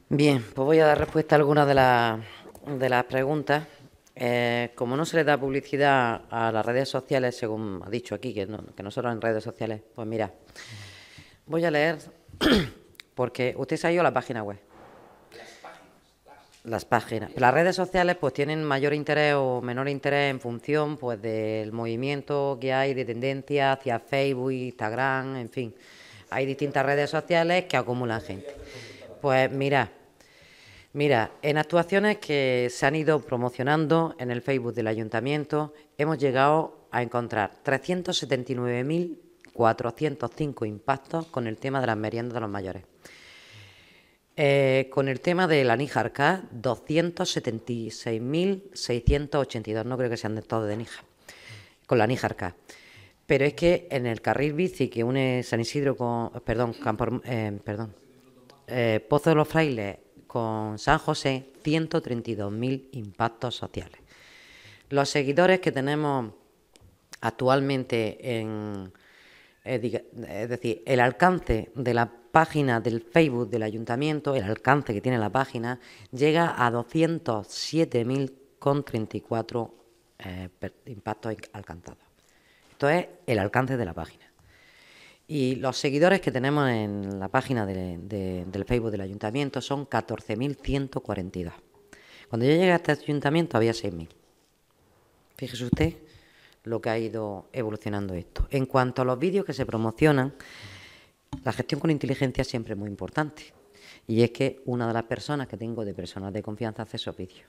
Bien, pues voy a dar respuesta a algunas de las preguntas. Como no se le da publicidad a las redes sociales, según ha dicho aquí, que nosotros en redes sociales, pues mira, voy a leer, porque usted se ha ido a la página web. Las páginas. Las redes sociales pues tienen mayor interés o menor interés en función pues del movimiento que hay de tendencia hacia Facebook, Instagram, en fin. Hay distintas redes sociales que acumulan gente. Pues mira, en actuaciones que se han ido promocionando en el Facebook del Ayuntamiento, hemos llegado a encontrar 379.405 impactos con el tema de las meriendas de los mayores. Con el tema de la Níjar K, 276.682, no creo que sean de todos de Níjar, con la Níjar K. Pero es que en el carril bici que une San Isidro con, Pozo de los Frailes con San José, 132.000 impactos sociales. Los seguidores que tenemos actualmente es decir, el alcance de la página del Facebook del Ayuntamiento, el alcance que tiene la página, llega a 207.034 impactos alcanzados. Esto es el alcance de la página. Y los seguidores que tenemos en la página del Facebook del Ayuntamiento son 14.142. Cuando yo llegué a este Ayuntamiento había 6.000. Fíjese usted lo que ha ido evolucionando esto. En cuanto a los vídeos que se promocionan, la gestión con inteligencia siempre es muy importante. Y es que una de las personas que tengo de personas de confianza hace esos vídeos.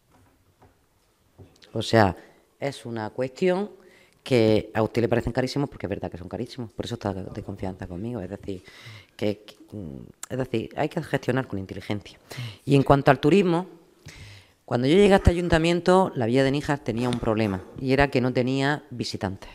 O sea, es una cuestión que a usted le parecen carísimos porque es verdad que son carísimos, por eso está de confianza conmigo. Es decir, hay que gestionar con inteligencia. Y en cuanto al turismo, cuando yo llegué a este ayuntamiento, la villa de Níjar tenía un problema y era que no tenía visitantes.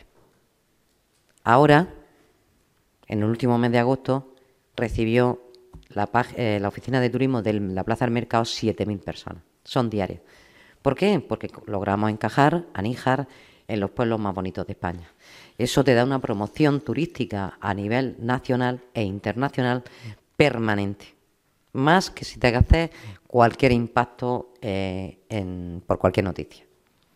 Ahora, en el último mes de agosto, recibió la oficina de turismo de la Plaza del Mercado 7.000 personas. Son diarias. ¿Por qué? Porque logramos encajar a Níjar en los pueblos más bonitos de España. Eso te da una promoción turística a nivel nacional e internacional permanente. Más que si te haces cualquier impacto por cualquier noticia.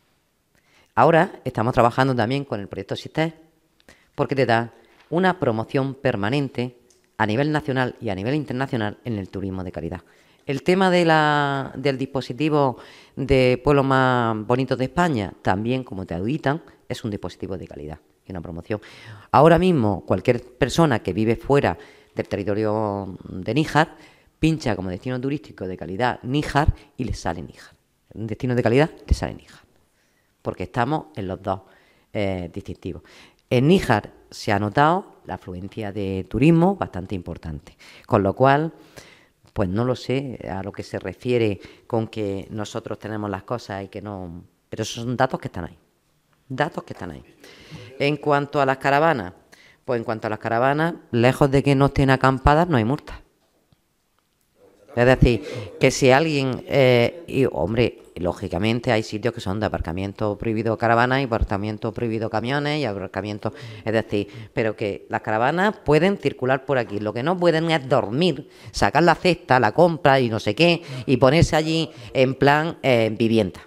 Ahora estamos trabajando también con el proyecto SISTER porque te da una promoción permanente a nivel nacional y a nivel internacional en el turismo de calidad. El tema del dispositivo de pueblos más bonitos de España, también como te auditan, es un dispositivo de calidad y una promoción. Ahora mismo, cualquier persona que vive fuera del territorio de Níjar, pincha como destino turístico de calidad Níjar y le sale Níjar. Un destino de calidad le sale Níjar, porque estamos en los dos distintivos. En Níjar se ha notado la afluencia de turismo bastante importante, con lo cual, pues no lo sé a lo que se refiere con que nosotros tenemos las cosas y que no, pero esos son datos que están ahí. Datos que están ahí. En cuanto a las caravanas, pues en cuanto a las caravanas, lejos de que no estén acampadas, no hay multas. Es decir, que si alguien, hombre, lógicamente hay sitios que son de aparcamiento prohibido caravanas y aparcamiento prohibido camiones y aparcamiento, es decir, pero que las caravanas pueden circular por aquí. Lo que no pueden es dormir, sacar la cesta, la compra y no sé qué, y ponerse allí en plan vivienda.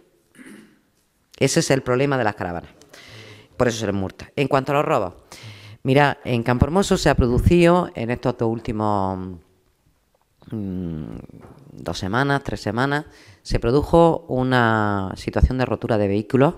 Ese es el problema de las caravanas. Por eso se les multa. En cuanto a los robos, mira, en Campohermoso se ha producido en estos dos últimos 2 semanas, 3 semanas, se produjo una situación de rotura de vehículos.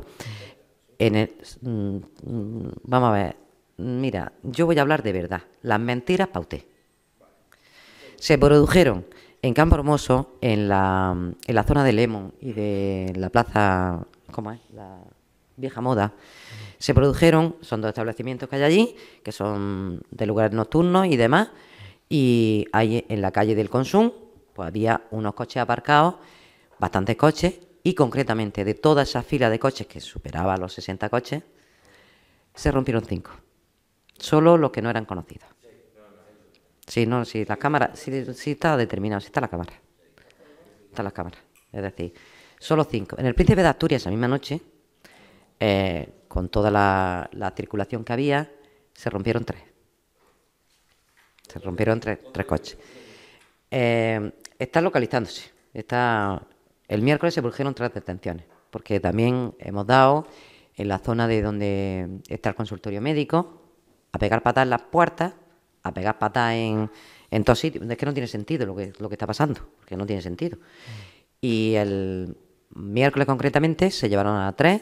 Vamos a ver, mira, yo voy a hablar de verdad, las mentiras para usted. Se produjeron en Campohermoso, en la zona de Lemon y de la plaza, ¿cómo es? La Vieja Moda. Se produjeron, son 2 establecimientos que hay allí, que son de lugares nocturnos y demás. Y ahí en la calle del Consum, pues había unos coches aparcados, bastantes coches, y concretamente de toda esa fila de coches que superaba los 60 coches, se rompieron 5. Solo los que no eran conocidos. Sí, no, si las cámaras, si está determinado, si está la cámara. Están las cámaras. Es decir, solo 5. En el Príncipe de Asturias, esa misma noche, con toda la circulación que había, se rompieron 3. Se rompieron tres coches. Está localizándose. El miércoles se produjeron 3 detenciones, porque también hemos dado en la zona de donde está el consultorio médico a pegar patas en las puertas, a pegar patas en todos sitios. Es que no tiene sentido lo que está pasando, porque no tiene sentido. Y el miércoles concretamente se llevaron a 3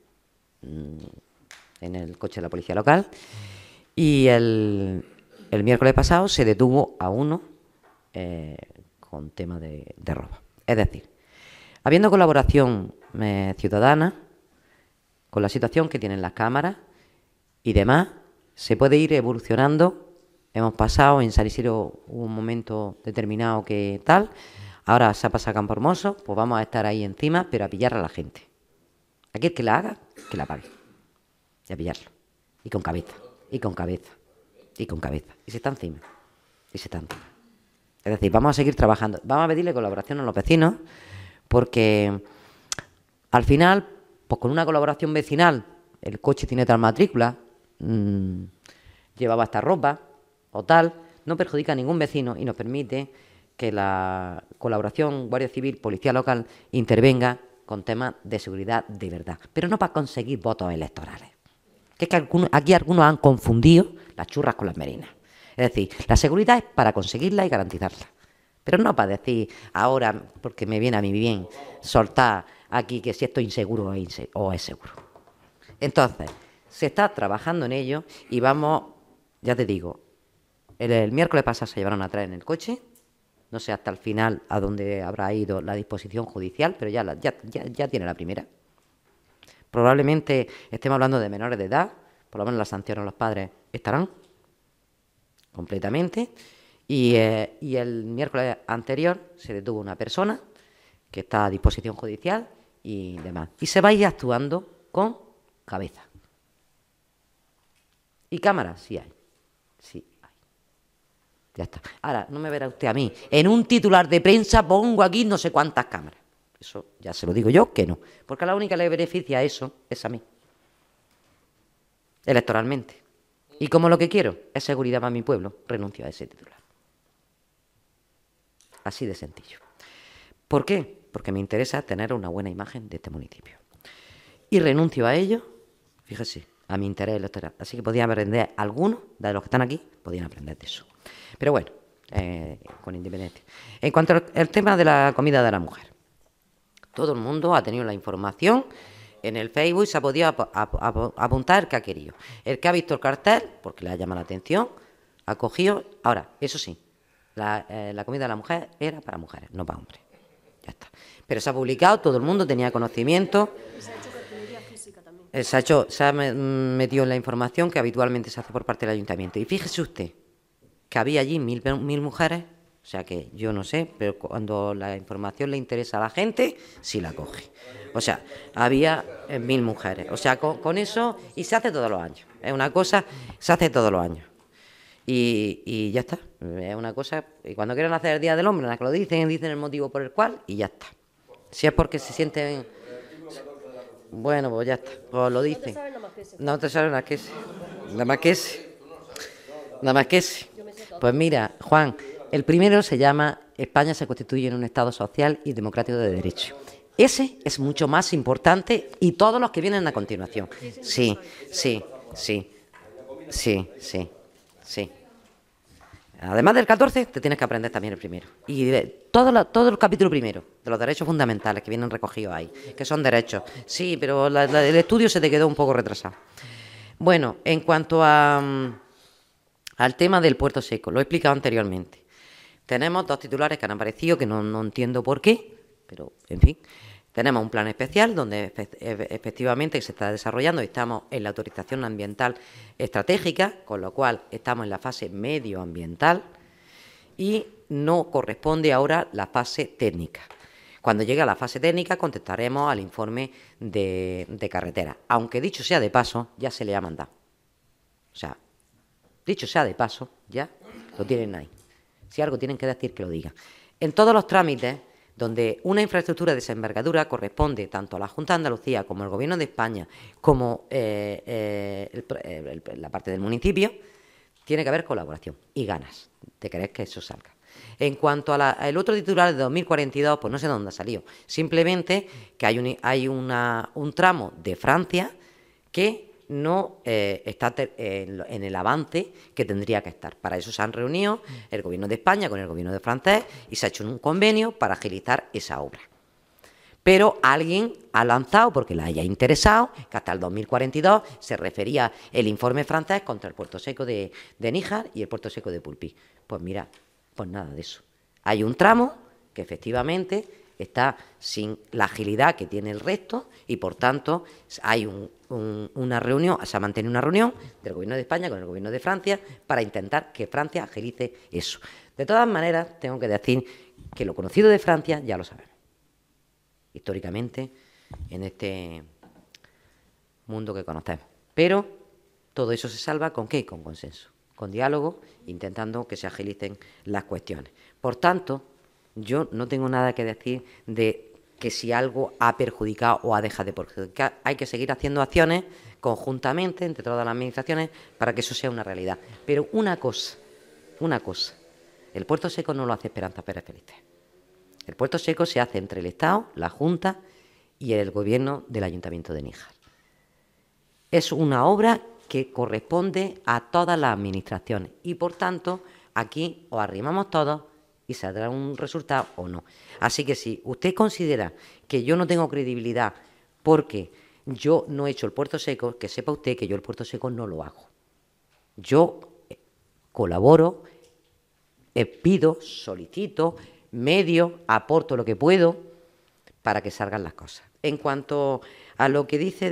en el coche de la policía local, y el miércoles pasado se detuvo a uno con tema de robo. Es decir, habiendo colaboración ciudadana con la situación que tienen las cámaras y demás, se puede ir evolucionando. Hemos pasado en San Isidro un momento determinado que tal, ahora se ha pasado a Campo Hermoso, pues vamos a estar ahí encima, pero a pillar a la gente. Aquel que la haga, que la pague. Y a pillarlo. Y con cabeza, y con cabeza, y con cabeza. Y se está encima. Y se está encima. Es decir, vamos a seguir trabajando. Vamos a pedirle colaboración a los vecinos, porque al final, pues con una colaboración vecinal, el coche tiene tal matrícula, llevaba esta ropa o tal, no perjudica a ningún vecino y nos permite que la colaboración Guardia Civil, Policía Local, intervenga con temas de seguridad de verdad, pero no para conseguir votos electorales. Que es que aquí algunos han confundido las churras con las merinas. Es decir, la seguridad es para conseguirla y garantizarla, pero no para decir ahora, porque me viene a mí bien, soltar aquí que si esto es inseguro o es seguro. Entonces, se está trabajando en ello y vamos, ya te digo, el miércoles pasado se llevaron a 3 en el coche, no sé hasta el final a dónde habrá ido la disposición judicial, pero ya tiene la primera. Probablemente estemos hablando de menores de edad, por lo menos las sanciones a los padres estarán completamente. Y el miércoles anterior se detuvo una persona que está a disposición judicial y demás. Y se va a ir actuando con cabeza. ¿Y cámaras? Sí hay. Sí hay. Ya está. Ahora, no me verá usted a mí. En un titular de prensa pongo aquí no sé cuántas cámaras. Eso ya se lo digo yo que no. Porque a la única que le beneficia eso es a mí. Electoralmente. Y como lo que quiero es seguridad para mi pueblo, renuncio a ese titular. Así de sencillo. ¿Por qué? Porque me interesa tener una buena imagen de este municipio. Y renuncio a ello, fíjese, a mi interés electoral. Así que podían aprender algunos de los que están aquí, podían aprender de eso. Pero bueno, con independencia. En cuanto al tema de la comida de la mujer, todo el mundo ha tenido la información en el Facebook, se ha podido apuntar el que ha querido. El que ha visto el cartel, porque le ha llamado la atención, ha cogido. Ahora, eso sí, la comida de la mujer era para mujeres, no para hombres. Ya está. Pero se ha publicado, todo el mundo tenía conocimiento. Se ha hecho cartelería física también. Se ha metido en la información que habitualmente se hace por parte del ayuntamiento. Y fíjese usted que había allí 1000 mujeres, o sea que yo no sé, pero cuando la información le interesa a la gente, sí la coge. O sea, había 1000 mujeres. O sea, con eso, y se hace todos los años. Es una cosa, se hace todos los años. Y ya está. Es una cosa, y cuando quieren hacer el Día del Hombre, en la que lo dicen el motivo por el cual, y ya está. Si es porque se sienten... Bueno, pues ya está, pues lo dicen. No te saben nada que ese. Nada más que ese. Nada más que ese. Pues mira, Juan, el primero se llama España se constituye en un Estado social y democrático de derecho. Ese es mucho más importante y todos los que vienen a continuación. Sí. Además del 14, te tienes que aprender también el primero. Y todo el capítulo primero, de los derechos fundamentales que vienen recogidos ahí, que son derechos. Sí, pero el estudio se te quedó un poco retrasado. Bueno, en cuanto al tema del puerto seco, lo he explicado anteriormente. Tenemos 2 titulares que han aparecido, que no entiendo por qué, pero en fin. Tenemos un plan especial donde efectivamente se está desarrollando y estamos en la autorización ambiental estratégica, con lo cual estamos en la fase medioambiental y no corresponde ahora la fase técnica. Cuando llegue a la fase técnica contestaremos al informe de carretera, aunque dicho sea de paso, ya se le ha mandado. O sea, dicho sea de paso, ya lo tienen ahí. Si algo tienen que decir, que lo digan. En todos los trámites donde una infraestructura de esa envergadura corresponde tanto a la Junta de Andalucía como al Gobierno de España, como la parte del municipio, tiene que haber colaboración y ganas de querer que eso salga. En cuanto al otro titular de 2042, pues no sé dónde ha salido. Simplemente que hay un tramo de Francia que no está en el avance que tendría que estar. Para eso se han reunido el Gobierno de España con el Gobierno de francés y se ha hecho un convenio para agilizar esa obra. Pero alguien ha lanzado, porque le haya interesado, que hasta el 2042 se refería el informe francés contra el puerto seco de Níjar y el puerto seco de Pulpí. Pues mira, pues nada de eso. Hay un tramo que efectivamente está sin la agilidad que tiene el resto y, por tanto, hay una reunión, se ha mantenido una reunión del Gobierno de España con el Gobierno de Francia para intentar que Francia agilice eso. De todas maneras, tengo que decir que lo conocido de Francia ya lo sabemos. Históricamente, en este mundo que conocemos. Pero todo eso se salva ¿con qué? Con consenso, con diálogo, intentando que se agilicen las cuestiones. Por tanto, yo no tengo nada que decir de que si algo ha perjudicado o ha dejado de perjudicar. Hay que seguir haciendo acciones conjuntamente entre todas las administraciones para que eso sea una realidad. Pero una cosa, el puerto seco no lo hace Esperanza Pérez Felices. El puerto seco se hace entre el Estado, la Junta y el Gobierno del Ayuntamiento de Níjar. Es una obra que corresponde a todas las administraciones y, por tanto, aquí os arrimamos todos y saldrá un resultado o no. Así que si usted considera que yo no tengo credibilidad porque yo no he hecho el puerto seco, que sepa usted que yo el puerto seco no lo hago. Yo colaboro, pido, solicito, medio, aporto lo que puedo para que salgan las cosas. En cuanto a lo que dice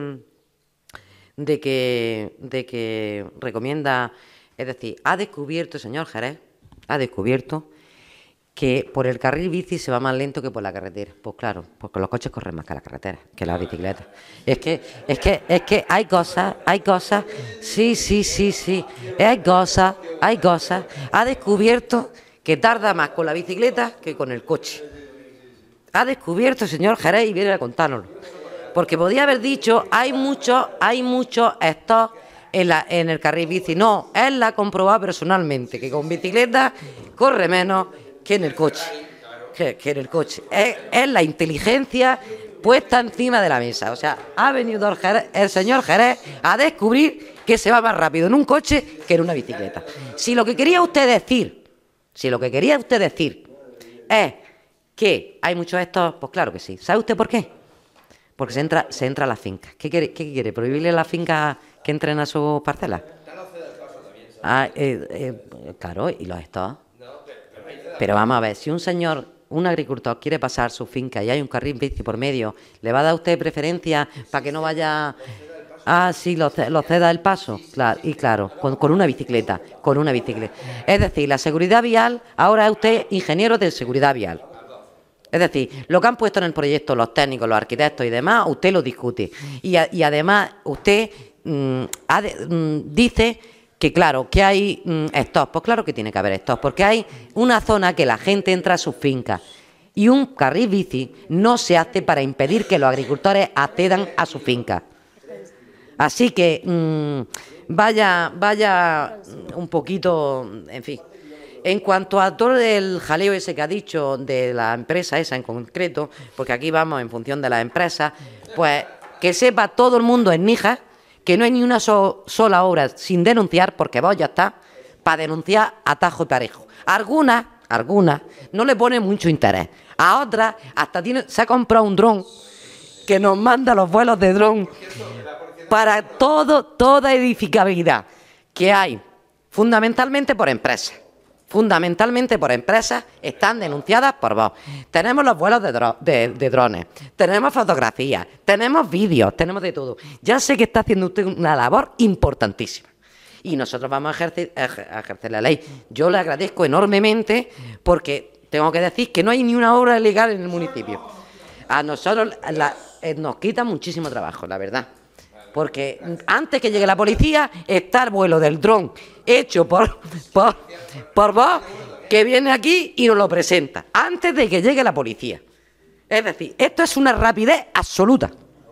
de que recomienda, es decir, ha descubierto, señor Jerez, ha descubierto que por el carril bici se va más lento que por la carretera. Pues claro, porque los coches corren más que la carretera, que las bicicletas. Es que hay cosas, sí, hay cosas. Ha descubierto que tarda más con la bicicleta que con el coche. Ha descubierto, señor Jerez, y viene a contárnoslo. Porque podía haber dicho, hay muchos stop en el carril bici. No, él la ha comprobado personalmente, que con bicicleta corre menos que en el coche. Que en el coche. Es la inteligencia puesta encima de la mesa. O sea, ha venido el señor Jerez a descubrir que se va más rápido en un coche que en una bicicleta. Si lo que quería usted decir es que hay muchos estos, pues claro que sí. ¿Sabe usted por qué? Porque se entra a las fincas. ¿Qué quiere? ¿Prohibirle a las fincas que entren a sus parcelas? Claro, y los estos. Pero vamos a ver, si un agricultor quiere pasar su finca y hay un carril bici por medio, ¿le va a dar usted preferencia para que no vaya? Ah, sí, lo ceda el paso, claro, y claro, con una bicicleta, Es decir, la seguridad vial, ahora es usted ingeniero de seguridad vial. Es decir, lo que han puesto en el proyecto los técnicos, los arquitectos y demás, usted lo discute. Y además, usted dice que claro, que hay stops. Pues claro que tiene que haber stops, porque hay una zona que la gente entra a sus fincas. Y un carril bici no se hace para impedir que los agricultores accedan a sus fincas. Así que vaya un poquito, en fin. En cuanto a todo el jaleo ese que ha dicho de la empresa esa en concreto, porque aquí vamos en función de las empresas, pues que sepa todo el mundo en Níjar que no hay ni una sola obra sin denunciar, porque vos ya está, para denunciar a tajo y parejo. Algunas no le ponen mucho interés. A otras hasta se ha comprado un dron que nos manda los vuelos de dron para toda edificabilidad que hay, fundamentalmente por empresas. Están denunciadas por vos. Tenemos los vuelos de drones, tenemos fotografías, tenemos vídeos, tenemos de todo. Ya sé que está haciendo usted una labor importantísima y nosotros vamos a ejercer la ley. Yo le agradezco enormemente porque tengo que decir que no hay ni una obra ilegal en el municipio. A nosotros nos quita muchísimo trabajo, la verdad. Porque antes que llegue la policía está el vuelo del dron hecho por vos, que viene aquí y nos lo presenta, antes de que llegue la policía. Es decir, esto es una rapidez absoluta.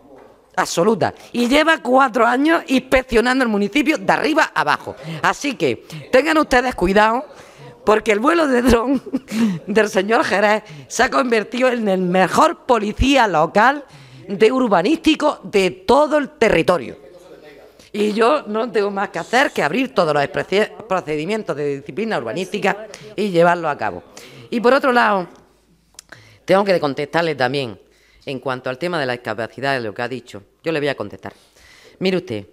Y lleva 4 años inspeccionando el municipio de arriba a abajo. Así que tengan ustedes cuidado, porque el vuelo de dron del señor Jerez se ha convertido en el mejor policía local de urbanístico de todo el territorio. Y yo no tengo más que hacer que abrir todos los procedimientos de disciplina urbanística y llevarlos a cabo. Y por otro lado, tengo que contestarle también en cuanto al tema de la discapacidad, de lo que ha dicho. Yo le voy a contestar. Mire usted,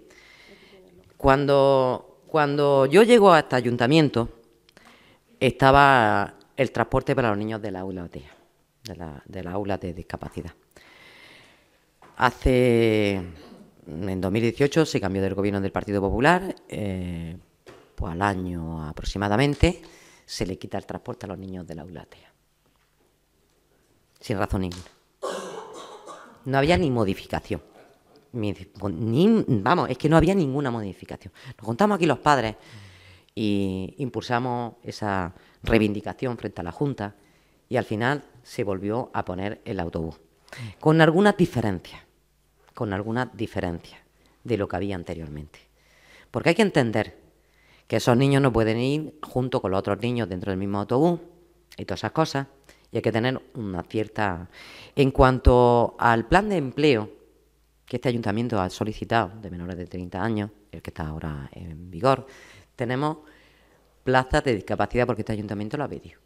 cuando yo llego a este ayuntamiento, estaba el transporte para los niños de la aula TEA, de la aula de discapacidad. En 2018 se cambió del gobierno del Partido Popular, pues al año aproximadamente se le quita el transporte a los niños de la aula TEA. Sin razón ninguna. No había ni modificación. Vamos, es que no había ninguna modificación. Nos juntamos aquí los padres y impulsamos esa reivindicación frente a la Junta y al final se volvió a poner el autobús. Con algunas diferencias de lo que había anteriormente. Porque hay que entender que esos niños no pueden ir junto con los otros niños dentro del mismo autobús y todas esas cosas, y hay que tener una cierta... En cuanto al plan de empleo que este ayuntamiento ha solicitado de menores de 30 años, el que está ahora en vigor, tenemos plazas de discapacidad porque este ayuntamiento lo ha pedido.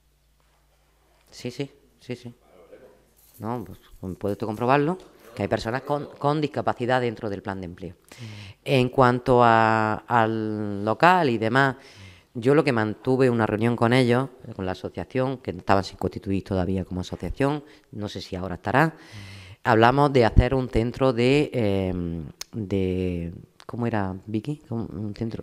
Sí. No, pues puede usted comprobarlo, que hay personas con discapacidad dentro del plan de empleo. En cuanto al local y demás, yo lo que mantuve una reunión con ellos, con la asociación, que estaban sin constituir todavía como asociación, no sé si ahora estará. Hablamos de hacer un centro de ¿cómo era, Vicky? Un centro...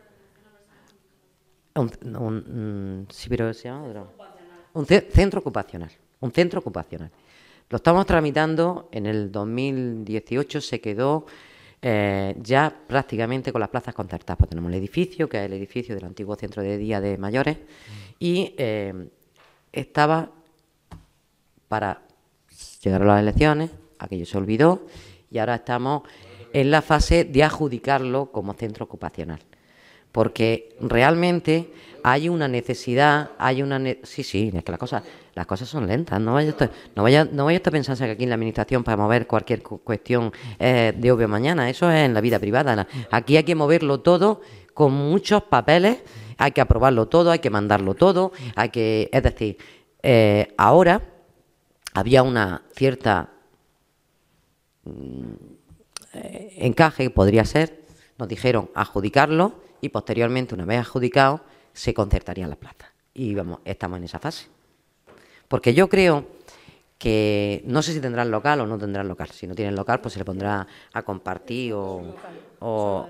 sí, pero se llama otro. Un centro ocupacional. Lo estamos tramitando, en el 2018 se quedó ya prácticamente con las plazas concertadas. Pues tenemos el edificio, que es el edificio del antiguo centro de día de mayores, y estaba para llegar a las elecciones, aquello se olvidó, y ahora estamos en la fase de adjudicarlo como centro ocupacional. Porque realmente hay una necesidad, sí, es que las cosas son lentas. No vaya usted a pensarse que aquí en la administración para mover cualquier cuestión de obvio mañana. Eso es en la vida privada. Aquí hay que moverlo todo con muchos papeles, hay que aprobarlo todo, hay que mandarlo todo, es decir, ahora había una cierta encaje, podría ser, nos dijeron adjudicarlo y posteriormente, una vez adjudicado, se concertarían las plazas. Y estamos en esa fase. Porque yo creo que no sé si tendrán local o no tendrán local. Si no tienen local, pues se le pondrá a compartir yo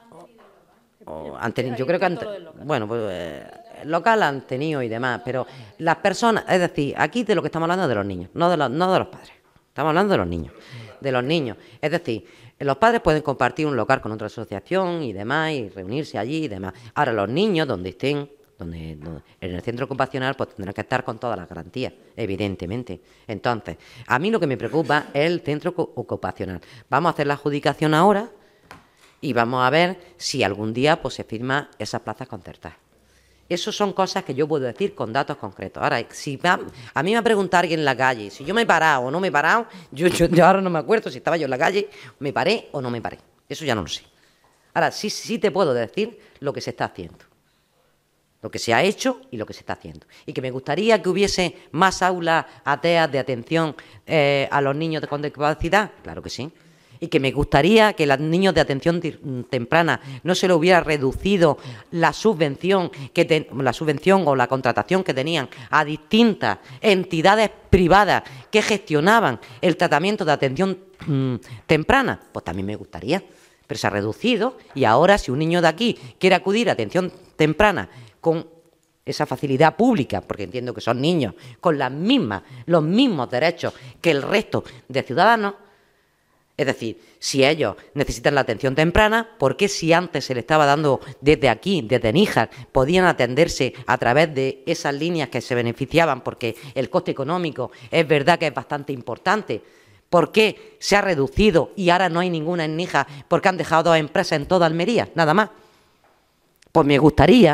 creo que bueno, pues local han tenido y demás, pero las personas, es decir, aquí de lo que estamos hablando es de los niños, no de los padres. Estamos hablando de los niños. Es decir, los padres pueden compartir un local con otra asociación y demás, y reunirse allí y demás. Ahora, los niños, donde estén, en el centro ocupacional, pues tendrán que estar con todas las garantías, evidentemente. Entonces, a mí lo que me preocupa es el centro ocupacional. Vamos a hacer la adjudicación ahora y vamos a ver si algún día pues se firma esas plazas concertadas. Eso son cosas que yo puedo decir con datos concretos. Ahora, si a mí me pregunta alguien en la calle si yo me he parado o no me he parado, yo ahora no me acuerdo si estaba yo en la calle, me paré o no me paré. Eso ya no lo sé. Ahora, sí te puedo decir lo que se está haciendo. Lo que se ha hecho y lo que se está haciendo. Y que me gustaría que hubiese más aulas ateas de atención a los niños con discapacidad. Claro que sí. Y que me gustaría que los niños de atención temprana no se le hubiera reducido la subvención o la contratación que tenían a distintas entidades privadas que gestionaban el tratamiento de atención temprana. Pues también me gustaría, pero se ha reducido y ahora si un niño de aquí quiere acudir a atención temprana con esa facilidad pública, porque entiendo que son niños con los mismos derechos que el resto de ciudadanos. Es decir, si ellos necesitan la atención temprana, ¿por qué si antes se le estaba dando desde aquí, desde Níjar, podían atenderse a través de esas líneas que se beneficiaban? Porque el coste económico es verdad que es bastante importante. ¿Por qué se ha reducido y ahora no hay ninguna en Níjar porque han dejado 2 empresas en toda Almería? Nada más. Pues me gustaría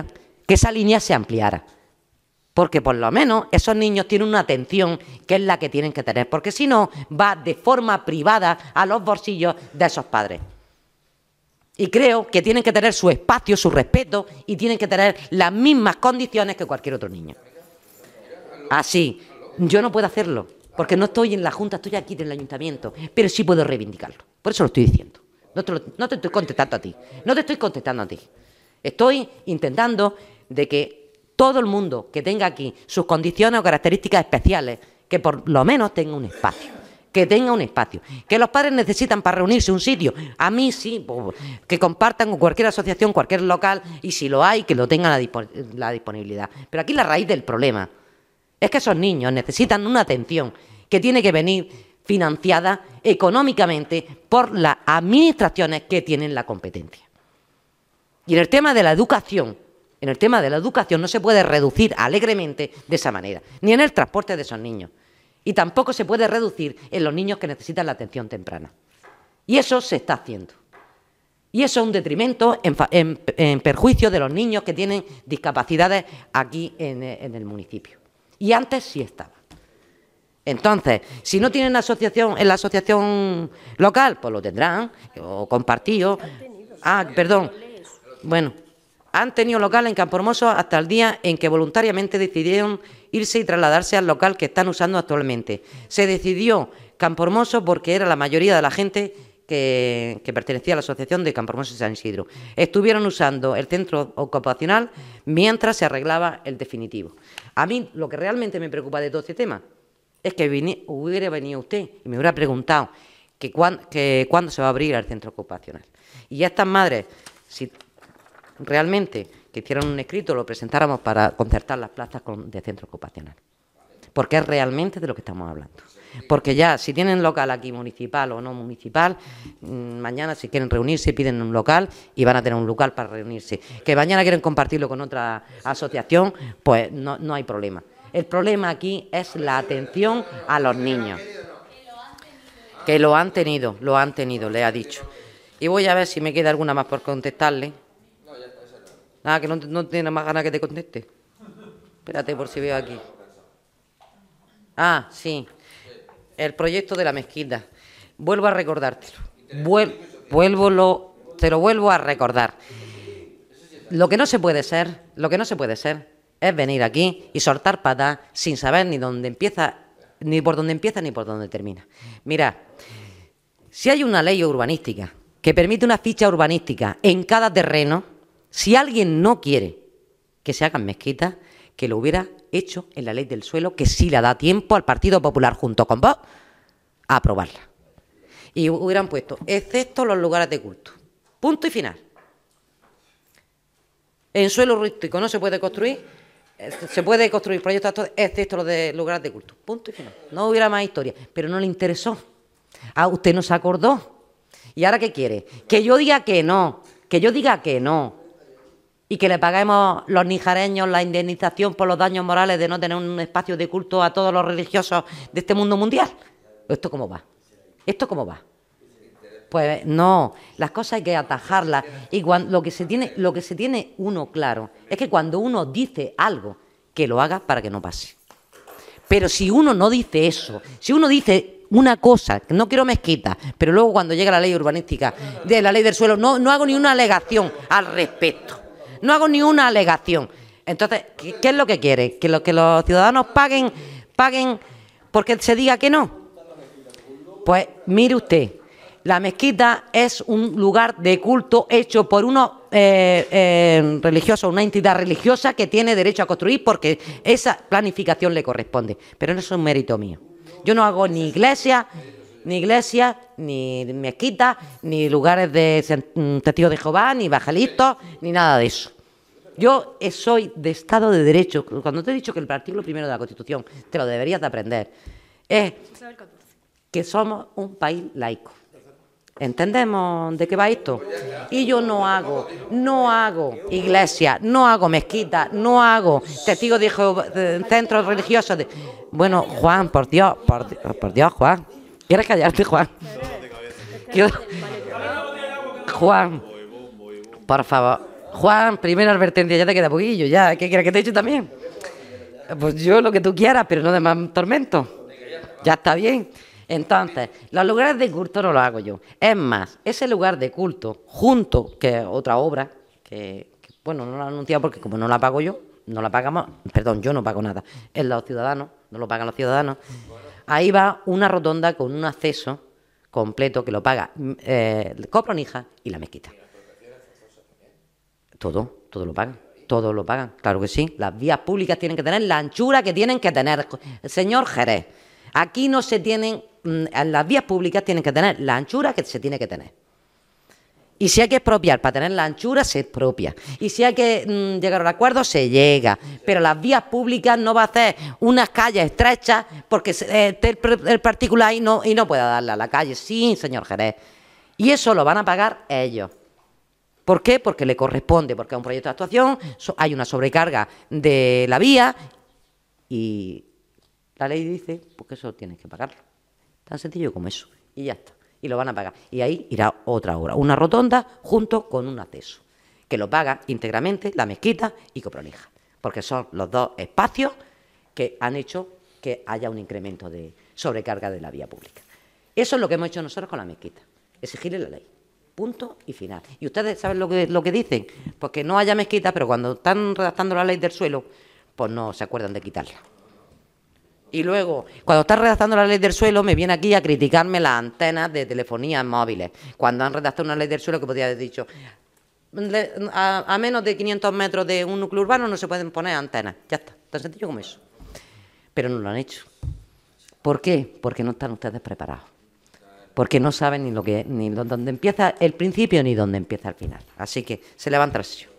que esa línea se ampliara. Porque por lo menos esos niños tienen una atención que es la que tienen que tener, porque si no va de forma privada a los bolsillos de esos padres. Y creo que tienen que tener su espacio, su respeto y tienen que tener las mismas condiciones que cualquier otro niño. Así, yo no puedo hacerlo, porque no estoy en la Junta, estoy aquí en el Ayuntamiento, pero sí puedo reivindicarlo. Por eso lo estoy diciendo. No te estoy contestando a ti, no te estoy contestando a ti. Estoy intentando de que todo el mundo que tenga aquí sus condiciones o características especiales, que por lo menos tenga un espacio. Que tenga un espacio. Que los padres necesitan para reunirse un sitio. A mí sí, pues, que compartan con cualquier asociación, cualquier local, y si lo hay, que lo tengan la disponibilidad. Pero aquí la raíz del problema es que esos niños necesitan una atención que tiene que venir financiada económicamente por las administraciones que tienen la competencia. Y en el tema de la educación, no se puede reducir alegremente de esa manera, ni en el transporte de esos niños. Y tampoco se puede reducir en los niños que necesitan la atención temprana. Y eso se está haciendo. Y eso es un detrimento en perjuicio de los niños que tienen discapacidades aquí en el municipio. Y antes sí estaba. Entonces, si no tienen asociación en la asociación local, pues lo tendrán, o compartido. Bueno, han tenido local en Campohermoso hasta el día en que voluntariamente decidieron irse y trasladarse al local que están usando actualmente. Se decidió Campohermoso porque era la mayoría de la gente que pertenecía a la asociación de Campohermoso y San Isidro. Estuvieron usando el centro ocupacional mientras se arreglaba el definitivo. A mí lo que realmente me preocupa de todo este tema es que hubiera venido usted y me hubiera preguntado que cuándo se va a abrir el centro ocupacional. Y estas madres, si realmente que hicieran un escrito, lo presentáramos para concertar las plazas de centro ocupacional. Porque es realmente de lo que estamos hablando. Porque ya, si tienen local aquí, municipal o no municipal, mañana si quieren reunirse piden un local y van a tener un local para reunirse. Que mañana quieren compartirlo con otra asociación, pues no hay problema. El problema aquí es la atención a los niños. Que lo han tenido, le ha dicho. Y voy a ver si me queda alguna más por contestarle. Nada, que no tiene más ganas que te conteste. Espérate por si veo aquí. Ah, sí. El proyecto de la mezquita. Vuelvo a recordártelo. Te lo vuelvo a recordar. Lo que no se puede ser es venir aquí y soltar patas sin saber ni dónde empieza, ni por dónde empieza ni por dónde termina. Mira, si hay una ley urbanística que permite una ficha urbanística en cada terreno, si alguien no quiere que se hagan mezquitas, que lo hubiera hecho en la ley del suelo, que sí le da tiempo al Partido Popular junto con vos a aprobarla. Y hubieran puesto, excepto los lugares de culto. Punto y final. En suelo rústico no se puede construir, se puede construir proyectos excepto los de lugares de culto. Punto y final. No hubiera más historia, pero no le interesó. Ah, usted no se acordó. ¿Y ahora qué quiere? Que yo diga que no, y que le paguemos los nijareños la indemnización por los daños morales de no tener un espacio de culto a todos los religiosos de este mundo mundial. ¿Esto cómo va? Pues no, las cosas hay que atajarlas. Y lo que se tiene uno claro es que cuando uno dice algo, que lo haga para que no pase. Pero si uno no dice eso, si uno dice una cosa, que no quiero mezquita, pero luego cuando llega la ley urbanística de la ley del suelo, no hago ni una alegación al respecto. No hago ni una alegación. Entonces, ¿qué es lo que quiere? ¿Que los ciudadanos paguen porque se diga que no? Pues mire usted, la mezquita es un lugar de culto hecho por unos religiosos, una entidad religiosa que tiene derecho a construir porque esa planificación le corresponde. Pero no es un mérito mío. Yo no hago ni iglesia, ni mezquitas, ni lugares de testigos de Jehová, ni evangelistas, ni nada de eso. Yo soy de Estado de Derecho. Cuando te he dicho que el artículo 1 de la Constitución te lo deberías de aprender, es que somos un país laico. ¿Entendemos de qué va esto? Y yo no hago iglesia, no hago mezquita, no hago testigos de Jehová, centros religiosos. Bueno, Juan, por Dios, Juan. ¿Quieres callarte, Juan? Juan, por favor, Juan, primera advertencia, ya te queda poquillo, ya. ¿Qué quieres que te he dicho también? Pues yo lo que tú quieras, pero no de más tormento. Ya está bien. Entonces, los lugares de culto no los hago yo. Es más, ese lugar de culto, junto, que es otra obra, bueno, no la he anunciado porque como no la pago yo, no la pagamos, perdón, yo no pago nada, es los ciudadanos, no lo pagan los ciudadanos. Ahí va una rotonda con un acceso completo que lo paga Copronija y la mezquita. Todo lo pagan. Todos lo pagan, claro que sí. Las vías públicas tienen que tener la anchura que tienen que tener. Señor Jerez, aquí no se tienen, las vías públicas tienen que tener la anchura que se tiene que tener. Y si hay que expropiar para tener la anchura, se expropia. Y si hay que llegar a un acuerdo, se llega. Pero las vías públicas no va a hacer unas calles estrechas porque esté el particular y no pueda darle a la calle. Sí, señor Jerez. Y eso lo van a pagar ellos. ¿Por qué? Porque le corresponde, porque es un proyecto de actuación, hay una sobrecarga de la vía y la ley dice pues que eso tienes que pagarlo. Tan sencillo como eso. Y ya está. Y lo van a pagar. Y ahí irá otra obra, una rotonda junto con un acceso, que lo paga íntegramente la mezquita y Copronija, porque son los dos espacios que han hecho que haya un incremento de sobrecarga de la vía pública. Eso es lo que hemos hecho nosotros con la mezquita, exigirle la ley. Punto y final. ¿Y ustedes saben lo que dicen? Pues que no haya mezquita, pero cuando están redactando la ley del suelo, pues no se acuerdan de quitarla. Y luego, cuando están redactando la ley del suelo, me viene aquí a criticarme las antenas de telefonía móviles. Cuando han redactado una ley del suelo que podría haber dicho, a menos de 500 metros de un núcleo urbano no se pueden poner antenas. Ya está, tan sencillo como eso. Pero no lo han hecho. ¿Por qué? Porque no están ustedes preparados. Porque no saben ni dónde empieza el principio ni dónde empieza el final. Así que se levanta la sesión.